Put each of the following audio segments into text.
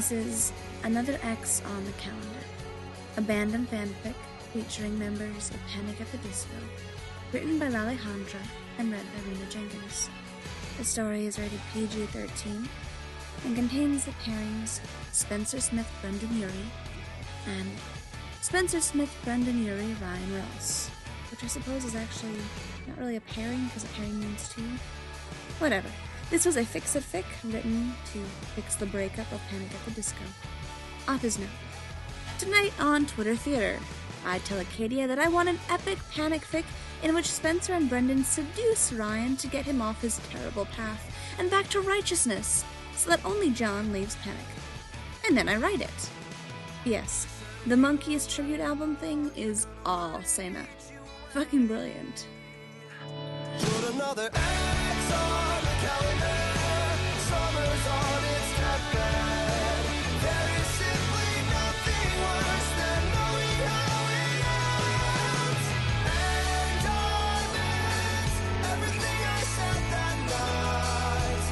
This is Another X on the Calendar, a Bandom fanfic featuring members of Panic at the Disco, written by Alejandra and read by Rena Jenkins. The story is rated PG-13 and contains the pairings Spencer Smith, Brendan Urie, and Spencer Smith, Brendan Urie, Ryan Ross, which I suppose is actually not really a pairing because a pairing means two. Whatever. This was a fix-it fic written to fix the breakup of Panic at the Disco. Author's note. Tonight on Twitter Theater, I tell Acadia that I want an epic panic fic in which Spencer and Brendan seduce Ryan to get him off his terrible path and back to righteousness, so that only John leaves Panic. And then I write it. Yes, the Monkeys tribute album thing is all Sena. Fucking brilliant. Put another X on the calendar. Summer's on its deathbed. There is simply nothing worse than knowing how it ends. And I meant everything I said that night.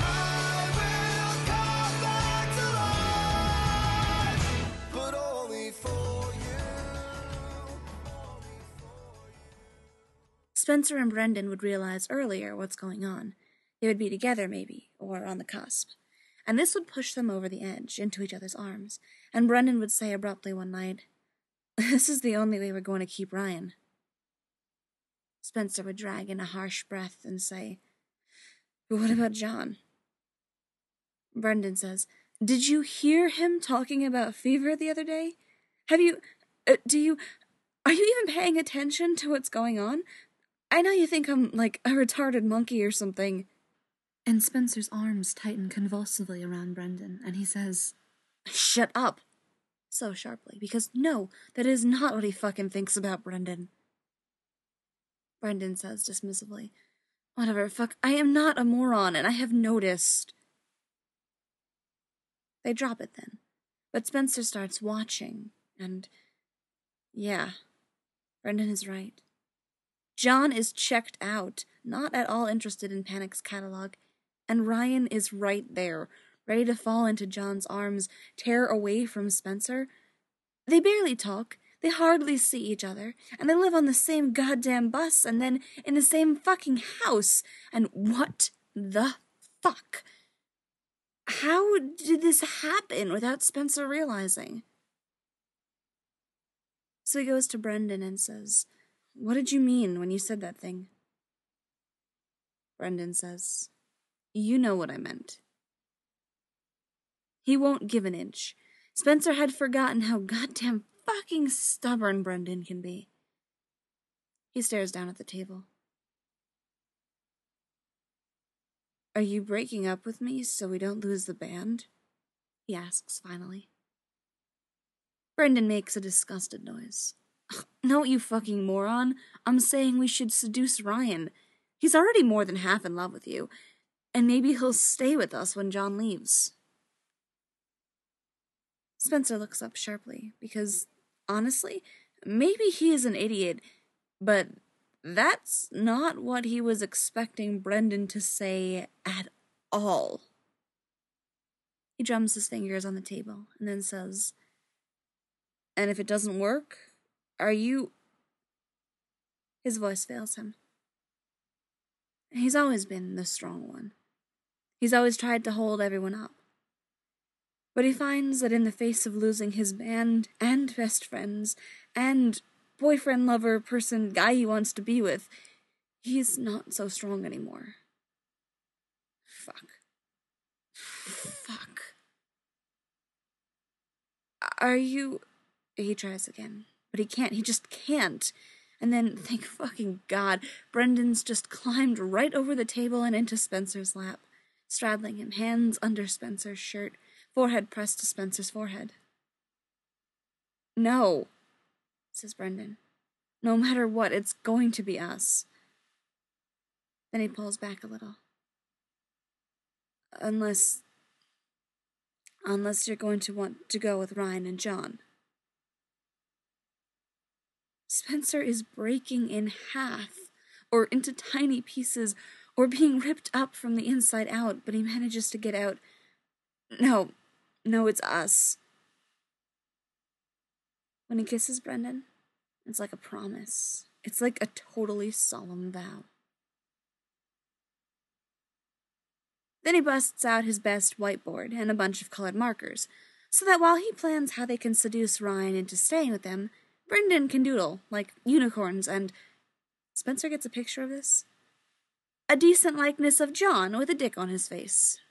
I will come back to life, but only for you. Spencer and Brendan would realize earlier what's going on. They would be together, maybe, or on the cusp. And this would push them over the edge, into each other's arms. And Brendan would say abruptly one night, "This is the only way we're going to keep Ryan." Spencer would drag in a harsh breath and say, "But what about John?" Brendan says, "Did you hear him talking about fever the other day? Have you, are you even paying attention to what's going on? I know you think I'm like a retarded monkey or something." And Spencer's arms tighten convulsively around Brendan, and he says, "Shut up!" So sharply, because no, that is not what he fucking thinks about Brendan. Brendan says dismissively, "Whatever, fuck, I am not a moron, and I have noticed." They drop it then, but Spencer starts watching, and yeah, Brendan is right. John is checked out, not at all interested in Panic's catalog, and Ryan is right there, ready to fall into John's arms, tear away from Spencer. They barely talk, they hardly see each other, and they live on the same goddamn bus and then in the same fucking house. And what the fuck? How did this happen without Spencer realizing? So he goes to Brendan and says, "What did you mean when you said that thing?" Brendan says, "You know what I meant." He won't give an inch. Spencer had forgotten how goddamn fucking stubborn Brendan can be. He stares down at the table. "Are you breaking up with me so we don't lose the band?" he asks finally. Brendan makes a disgusted noise. "No, you fucking moron. I'm saying we should seduce Ryan. He's already more than half in love with you, and maybe he'll stay with us when John leaves." Spencer looks up sharply, because, honestly, maybe he is an idiot, but that's not what he was expecting Brendan to say at all. He drums his fingers on the table, and then says, "And if it doesn't work, are you..." His voice fails him. He's always been the strong one. He's always tried to hold everyone up. But he finds that in the face of losing his band and best friends and boyfriend, lover, person, guy he wants to be with, he's not so strong anymore. Fuck. "Are you..." He tries again, but he can't. He just can't. And then, thank fucking God, Brendan's just climbed right over the table and into Spencer's lap, straddling him, hands under Spencer's shirt, forehead pressed to Spencer's forehead. "No," says Brendan. "No matter what, it's going to be us." Then he pulls back a little. Unless you're going to want to go with Ryan and John." Spencer is breaking in half, or into tiny pieces, or being ripped up from the inside out, but he manages to get out, "No, No, it's us. When he kisses Brendan, it's like a promise. It's like a totally solemn vow. Then he busts out his best whiteboard and a bunch of colored markers, so that while he plans how they can seduce Ryan into staying with them, Brendan can doodle, like unicorns, and Spencer gets a picture of this. A decent likeness of John with a dick on his face.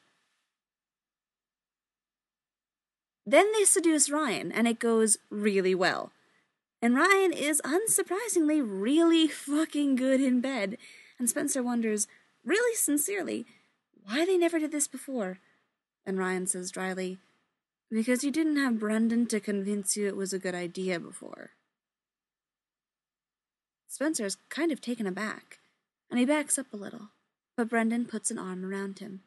Then they seduce Ryan, and it goes really well. And Ryan is, unsurprisingly, really fucking good in bed, and Spencer wonders, really sincerely, why they never did this before. And Ryan says dryly, because you didn't have Brendan to convince you it was a good idea before. Spencer's kind of taken aback, and he backs up a little, but Brendan puts an arm around him.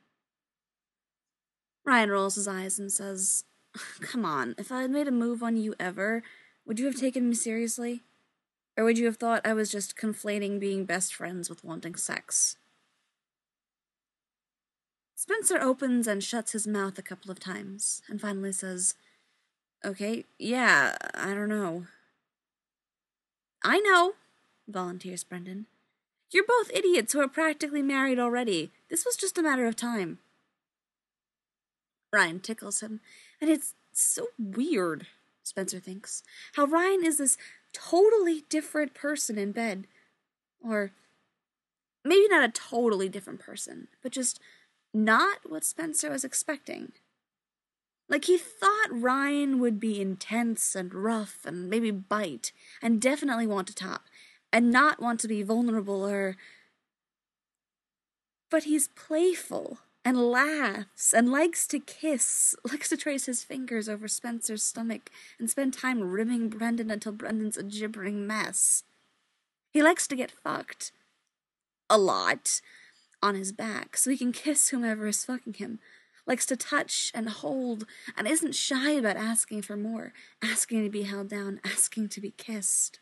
Ryan rolls his eyes and says, come on, if I had made a move on you ever, would you have taken me seriously? Or would you have thought I was just conflating being best friends with wanting sex? Spencer opens and shuts his mouth a couple of times, and finally says, okay, yeah, I don't know. I know, volunteers Brendan. You're both idiots who are practically married already. This was just a matter of time. Ryan tickles him, and it's so weird, Spencer thinks, how Ryan is this totally different person in bed. Or maybe not a totally different person, but just not what Spencer was expecting. Like, he thought Ryan would be intense and rough and maybe bite, and definitely want to top, and not want to be vulnerable or... But he's playful, and laughs, and likes to kiss, likes to trace his fingers over Spencer's stomach, and spend time ribbing Brendan until Brendan's a gibbering mess. He likes to get fucked. A lot. On his back, so he can kiss whomever is fucking him. Likes to touch and hold, and isn't shy about asking for more, asking to be held down, asking to be kissed.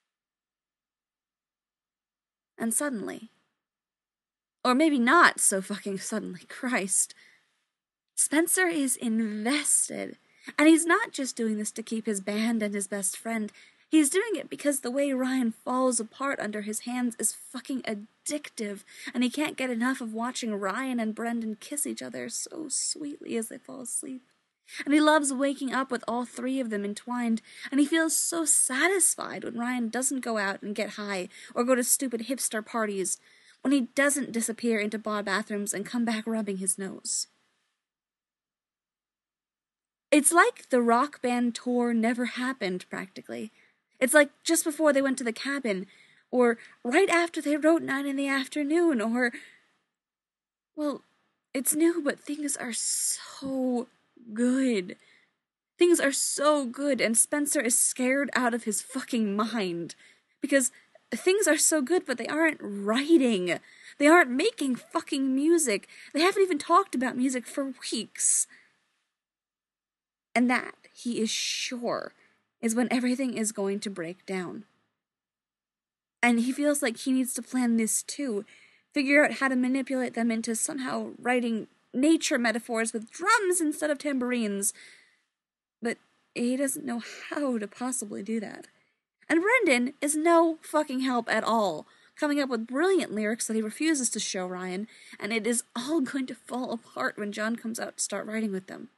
And suddenly, or maybe not so fucking suddenly, Christ, Spencer is invested. And he's not just doing this to keep his band and his best friend. He's doing it because the way Ryan falls apart under his hands is fucking addictive, and he can't get enough of watching Ryan and Brendan kiss each other so sweetly as they fall asleep. And he loves waking up with all three of them entwined, and he feels so satisfied when Ryan doesn't go out and get high or go to stupid hipster parties, when he doesn't disappear into bar bathrooms and come back rubbing his nose. It's like the rock band tour never happened, practically. It's like just before they went to the cabin, or right after they wrote 9 in the afternoon, or... Well, it's new, but things are so good. Things are so good, and Spencer is scared out of his fucking mind. Because things are so good, but they aren't writing. They aren't making fucking music. They haven't even talked about music for weeks. And that, he is sure, is when everything is going to break down. And he feels like he needs to plan this too, figure out how to manipulate them into somehow writing nature metaphors with drums instead of tambourines. But he doesn't know how to possibly do that. And Brendan is no fucking help at all, coming up with brilliant lyrics that he refuses to show Ryan, and it is all going to fall apart when John comes out to start writing with them.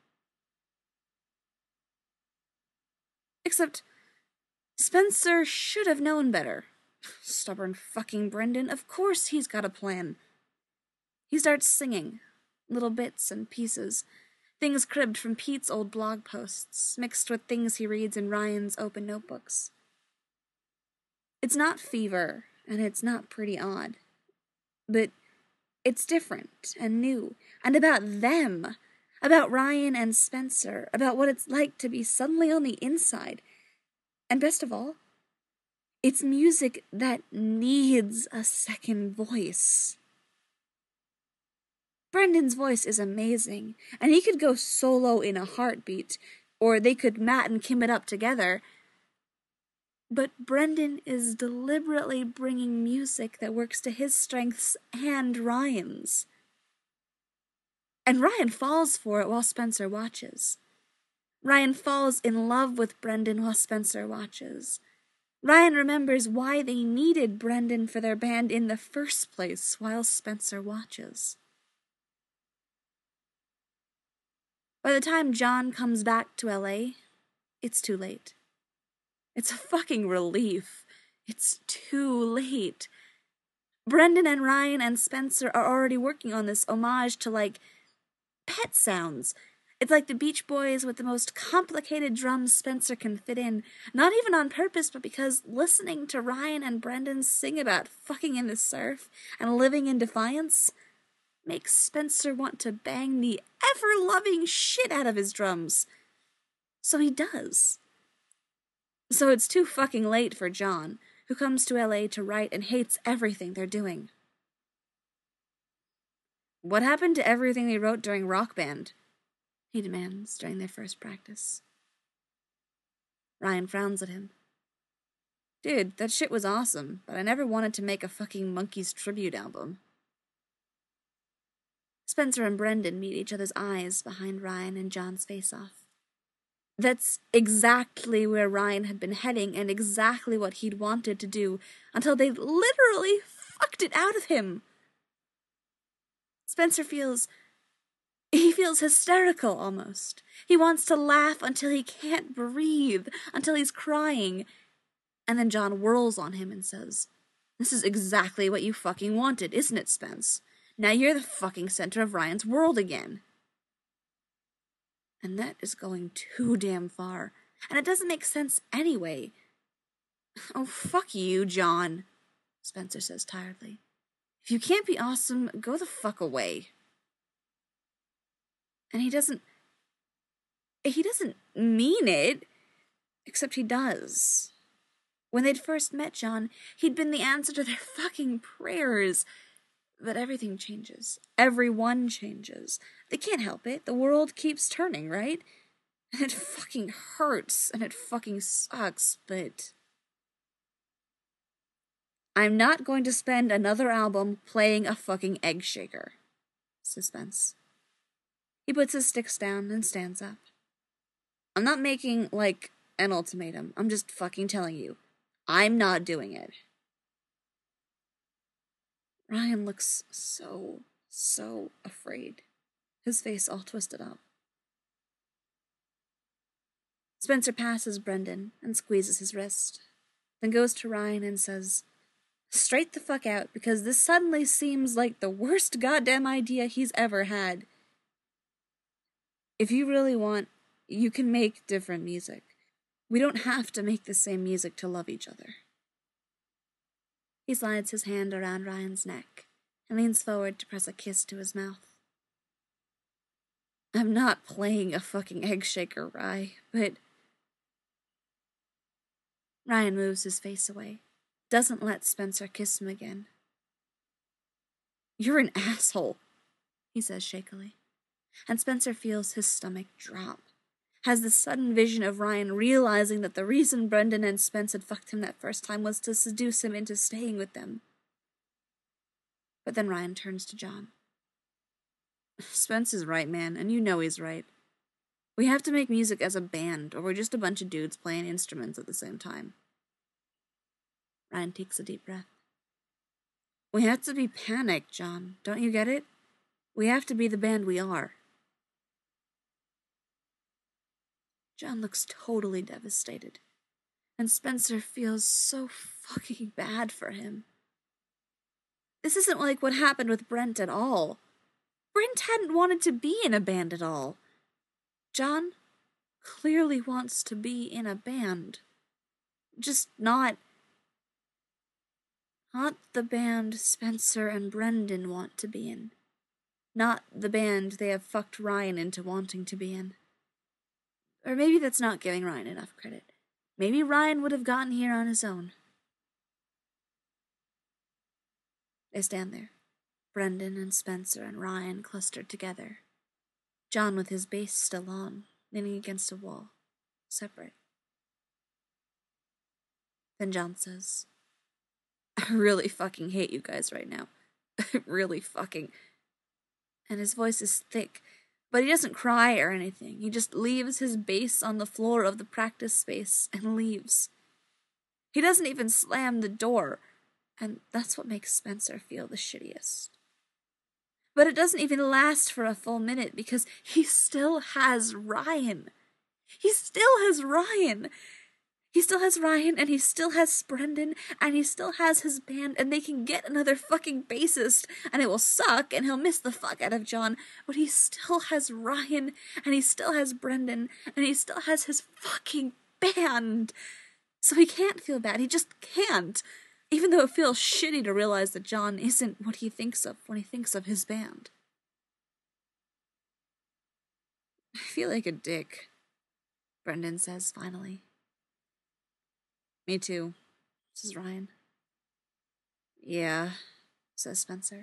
Except, Spencer should have known better. Stubborn fucking Brendan, of course he's got a plan. He starts singing, little bits and pieces, things cribbed from Pete's old blog posts, mixed with things he reads in Ryan's open notebooks. It's not fever, and it's not pretty odd, but it's different and new, and about them. About Ryan and Spencer, about what it's like to be suddenly on the inside. And best of all, it's music that needs a second voice. Brendan's voice is amazing, and he could go solo in a heartbeat, or they could Matt and Kim it up together. But Brendan is deliberately bringing music that works to his strengths and Ryan's. And Ryan falls for it while Spencer watches. Ryan falls in love with Brendan while Spencer watches. Ryan remembers why they needed Brendan for their band in the first place while Spencer watches. By the time John comes back to LA, it's too late. It's a fucking relief. It's too late. Brendan and Ryan and Spencer are already working on this homage to, pet sounds. It's like the Beach Boys with the most complicated drums Spencer can fit in, not even on purpose, but because listening to Ryan and Brendan sing about fucking in the surf and living in defiance makes Spencer want to bang the ever-loving shit out of his drums. So he does. So it's too fucking late for John, who comes to LA to write and hates everything they're doing. What happened to everything they wrote during Rock Band? He demands during their first practice. Ryan frowns at him. Dude, that shit was awesome, but I never wanted to make a fucking Monkees tribute album. Spencer and Brendan meet each other's eyes behind Ryan and John's face-off. That's exactly where Ryan had been heading and exactly what he'd wanted to do until they literally fucked it out of him. Spencer feels hysterical almost. He wants to laugh until he can't breathe, until he's crying. And then John whirls on him and says, "This is exactly what you fucking wanted, isn't it, Spence? Now you're the fucking center of Ryan's world again." And that is going too damn far. And it doesn't make sense anyway. "Oh, fuck you, John," Spencer says tiredly. "If you can't be awesome, go the fuck away." And he doesn't mean it, except he does. When they'd first met John, he'd been the answer to their fucking prayers. But everything changes. Everyone changes. They can't help it. The world keeps turning, right? And it fucking hurts, and it fucking sucks, but... "I'm not going to spend another album playing a fucking egg shaker," says Spence. He puts his sticks down and stands up. "I'm not making, an ultimatum. I'm just fucking telling you. I'm not doing it." Ryan looks so afraid. His face all twisted up. Spencer passes Brendan and squeezes his wrist, then goes to Ryan and says, "Straight the fuck out, because this suddenly seems like the worst goddamn idea he's ever had. If you really want, you can make different music. We don't have to make the same music to love each other." He slides his hand around Ryan's neck and leans forward to press a kiss to his mouth. "I'm not playing a fucking egg shaker, Rye, but..." Ryan moves his face away, doesn't let Spencer kiss him again. "You're an asshole," he says shakily, and Spencer feels his stomach drop. Has this sudden vision of Ryan realizing that the reason Brendan and Spence had fucked him that first time was to seduce him into staying with them. But then Ryan turns to John. "Spence is right, man, and you know he's right. We have to make music as a band, or we're just a bunch of dudes playing instruments at the same time." Ryan takes a deep breath. "We have to be Panic, John. Don't you get it? We have to be the band we are." John looks totally devastated, and Spencer feels so fucking bad for him. This isn't like what happened with Brent at all. Brent hadn't wanted to be in a band at all. John clearly wants to be in a band. Just not the band Spencer and Brendan want to be in. Not the band they have fucked Ryan into wanting to be in. Or maybe that's not giving Ryan enough credit. Maybe Ryan would have gotten here on his own. They stand there, Brendan and Spencer and Ryan clustered together. John with his bass still on, leaning against a wall, separate. Then John says, "I really fucking hate you guys right now. I really fucking..." And his voice is thick, But he doesn't cry or anything. He just leaves his bass on the floor of the practice space and leaves. He doesn't even slam the door, and that's what makes Spencer feel the shittiest. But it doesn't even last for a full minute because he still has Ryan. He still has Ryan. He still has Ryan, and he still has Brendan, and he still has his band, and they can get another fucking bassist, and it will suck, and he'll miss the fuck out of John, but he still has Ryan, and he still has Brendan, and he still has his fucking band. So he can't feel bad. He just can't. Even though it feels shitty to realize that John isn't what he thinks of when he thinks of his band. I feel like a dick, Brendan says finally. Me too, says Ryan. Yeah, says Spencer.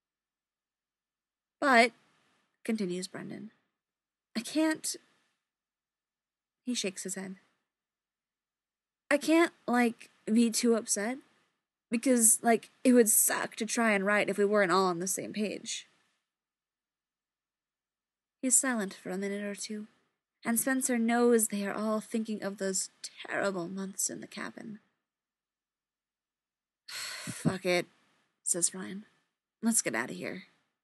But, continues Brendan, I can't... He shakes his head. I can't, be too upset. Because, it would suck to try and write if we weren't all on the same page. He's silent for a minute or two, and Spencer knows they are all thinking of those terrible months in the cabin. Fuck it, says Ryan. Let's get out of here.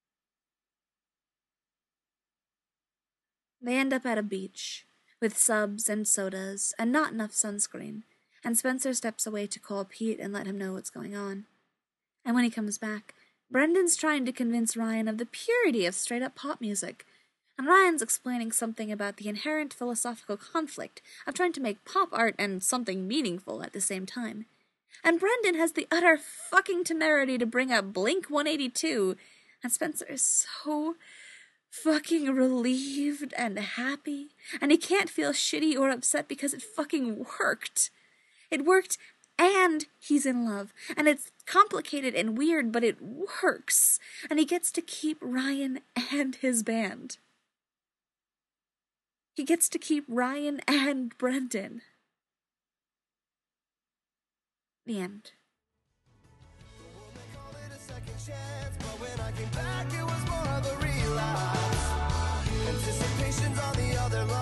They end up at a beach, with subs and sodas, and not enough sunscreen, and Spencer steps away to call Pete and let him know what's going on. And when he comes back, Brendan's trying to convince Ryan of the purity of straight-up pop music, and Ryan's explaining something about the inherent philosophical conflict of trying to make pop art and something meaningful at the same time. And Brendan has the utter fucking temerity to bring up Blink-182, and Spencer is so fucking relieved and happy, and he can't feel shitty or upset because it fucking worked. It worked, and he's in love, and it's complicated and weird, but it works, and he gets to keep Ryan and his band. He gets to keep Ryan and Brendan. The end. But when I came back, it was more of a relapse. Anticipation's on the other line.